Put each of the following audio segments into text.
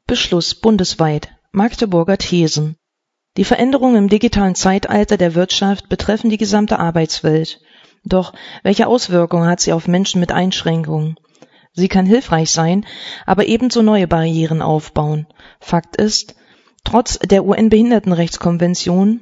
Beschluss bundesweit. Magdeburger Thesen. Die Veränderungen im digitalen Zeitalter der Wirtschaft betreffen die gesamte Arbeitswelt. Doch welche Auswirkungen hat sie auf Menschen mit Einschränkungen? Sie kann hilfreich sein, aber ebenso neue Barrieren aufbauen. Fakt ist, trotz der UN-Behindertenrechtskonvention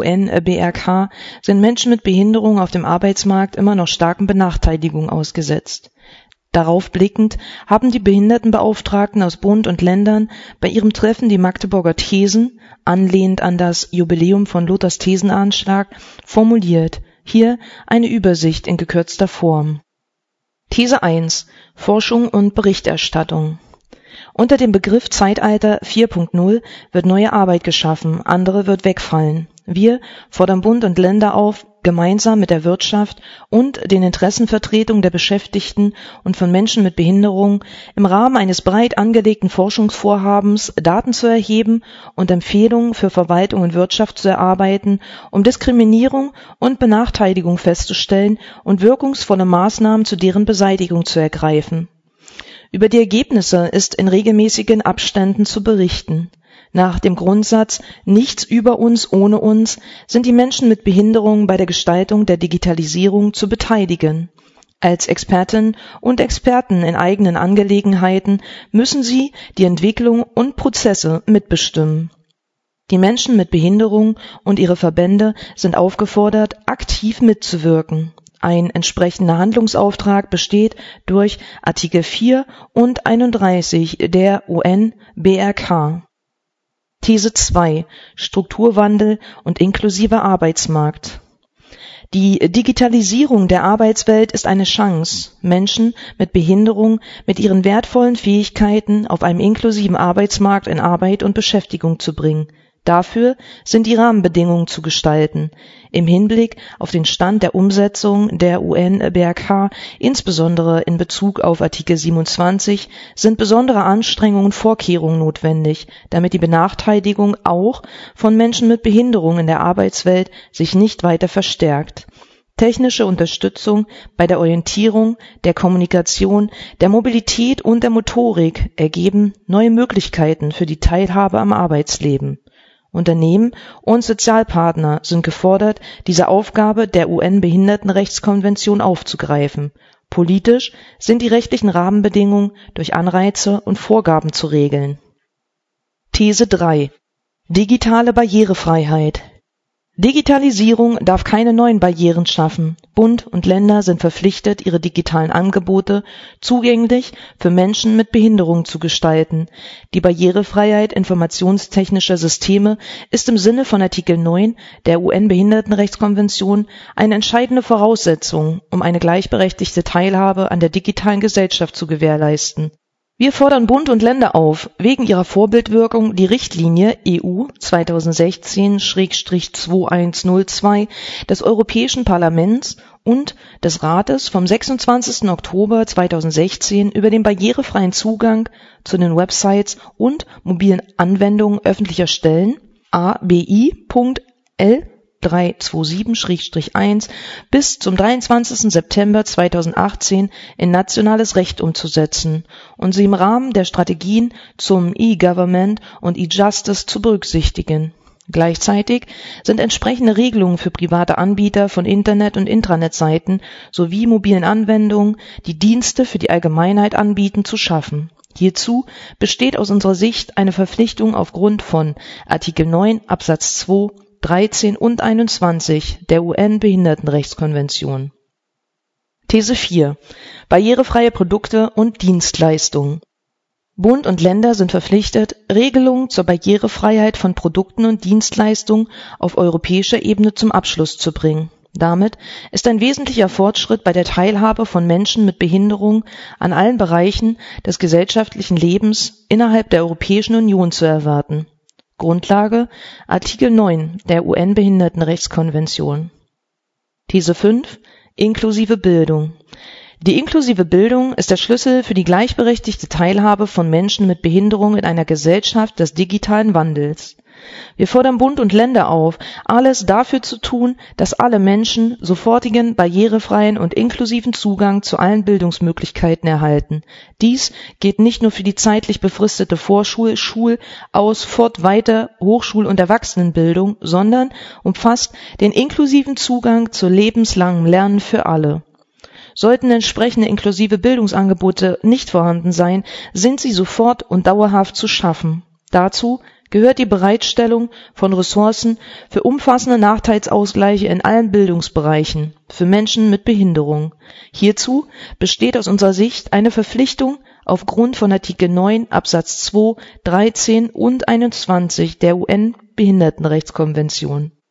UN-BRK sind Menschen mit Behinderung auf dem Arbeitsmarkt immer noch starken Benachteiligungen ausgesetzt. Darauf blickend haben die Behindertenbeauftragten aus Bund und Ländern bei ihrem Treffen die Magdeburger Thesen, anlehnend an das Jubiläum von Luthers Thesenanschlag, formuliert. Hier eine Übersicht in gekürzter Form. These 1. Forschung und Berichterstattung. Unter dem Begriff Zeitalter 4.0 wird neue Arbeit geschaffen, andere wird wegfallen. Wir fordern Bund und Länder auf, gemeinsam mit der Wirtschaft und den Interessenvertretungen der Beschäftigten und von Menschen mit Behinderung im Rahmen eines breit angelegten Forschungsvorhabens Daten zu erheben und Empfehlungen für Verwaltung und Wirtschaft zu erarbeiten, um Diskriminierung und Benachteiligung festzustellen und wirkungsvolle Maßnahmen zu deren Beseitigung zu ergreifen. Über die Ergebnisse ist in regelmäßigen Abständen zu berichten. Nach dem Grundsatz »Nichts über uns ohne uns« sind die Menschen mit Behinderung bei der Gestaltung der Digitalisierung zu beteiligen. Als Expertinnen und Experten in eigenen Angelegenheiten müssen sie die Entwicklung und Prozesse mitbestimmen. Die Menschen mit Behinderung und ihre Verbände sind aufgefordert, aktiv mitzuwirken. Ein entsprechender Handlungsauftrag besteht durch Artikel 4 und 31 der UN-BRK. These 2. Strukturwandel und inklusiver Arbeitsmarkt. Die Digitalisierung der Arbeitswelt ist eine Chance, Menschen mit Behinderung mit ihren wertvollen Fähigkeiten auf einem inklusiven Arbeitsmarkt in Arbeit und Beschäftigung zu bringen. Dafür sind die Rahmenbedingungen zu gestalten. Im Hinblick auf den Stand der Umsetzung der UN-BRK, insbesondere in Bezug auf Artikel 27, sind besondere Anstrengungen und Vorkehrungen notwendig, damit die Benachteiligung auch von Menschen mit Behinderung in der Arbeitswelt sich nicht weiter verstärkt. Technische Unterstützung bei der Orientierung, der Kommunikation, der Mobilität und der Motorik ergeben neue Möglichkeiten für die Teilhabe am Arbeitsleben. Unternehmen und Sozialpartner sind gefordert, diese Aufgabe der UN-Behindertenrechtskonvention aufzugreifen. Politisch sind die rechtlichen Rahmenbedingungen durch Anreize und Vorgaben zu regeln. These 3. Digitale Barrierefreiheit. Digitalisierung darf keine neuen Barrieren schaffen. Bund und Länder sind verpflichtet, ihre digitalen Angebote zugänglich für Menschen mit Behinderung zu gestalten. Die Barrierefreiheit informationstechnischer Systeme ist im Sinne von Artikel 9 der UN-Behindertenrechtskonvention eine entscheidende Voraussetzung, um eine gleichberechtigte Teilhabe an der digitalen Gesellschaft zu gewährleisten. Wir fordern Bund und Länder auf, wegen ihrer Vorbildwirkung die Richtlinie EU 2016/2102 des Europäischen Parlaments und des Rates vom 26. Oktober 2016 über den barrierefreien Zugang zu den Websites und mobilen Anwendungen öffentlicher Stellen ABI.L 327/1 bis zum 23. September 2018 in nationales Recht umzusetzen und sie im Rahmen der Strategien zum E-Government und E-Justice zu berücksichtigen. Gleichzeitig sind entsprechende Regelungen für private Anbieter von Internet- und Intranet-Seiten sowie mobilen Anwendungen, die Dienste für die Allgemeinheit anbieten, zu schaffen. Hierzu besteht aus unserer Sicht eine Verpflichtung aufgrund von Artikel 9 Absatz 2, 13 und 21 der UN-Behindertenrechtskonvention. These 4. Barrierefreie Produkte und Dienstleistungen. Bund und Länder sind verpflichtet, Regelungen zur Barrierefreiheit von Produkten und Dienstleistungen auf europäischer Ebene zum Abschluss zu bringen. Damit ist ein wesentlicher Fortschritt bei der Teilhabe von Menschen mit Behinderung an allen Bereichen des gesellschaftlichen Lebens innerhalb der Europäischen Union zu erwarten. Grundlage Artikel 9 der UN-Behindertenrechtskonvention. These 5. Inklusive Bildung. Die inklusive Bildung ist der Schlüssel für die gleichberechtigte Teilhabe von Menschen mit Behinderung in einer Gesellschaft des digitalen Wandels. Wir fordern Bund und Länder auf, alles dafür zu tun, dass alle Menschen sofortigen, barrierefreien und inklusiven Zugang zu allen Bildungsmöglichkeiten erhalten. Dies gilt nicht nur für die zeitlich befristete Vorschul-, Schul-, Aus-, Fort-, Weiter-, Hochschul- und Erwachsenenbildung, sondern umfasst den inklusiven Zugang zu lebenslangem Lernen für alle. Sollten entsprechende inklusive Bildungsangebote nicht vorhanden sein, sind sie sofort und dauerhaft zu schaffen. Dazu gehört die Bereitstellung von Ressourcen für umfassende Nachteilsausgleiche in allen Bildungsbereichen für Menschen mit Behinderung. Hierzu besteht aus unserer Sicht eine Verpflichtung aufgrund von Artikel 9 Absatz 2, 13 und 21 der UN-Behindertenrechtskonvention.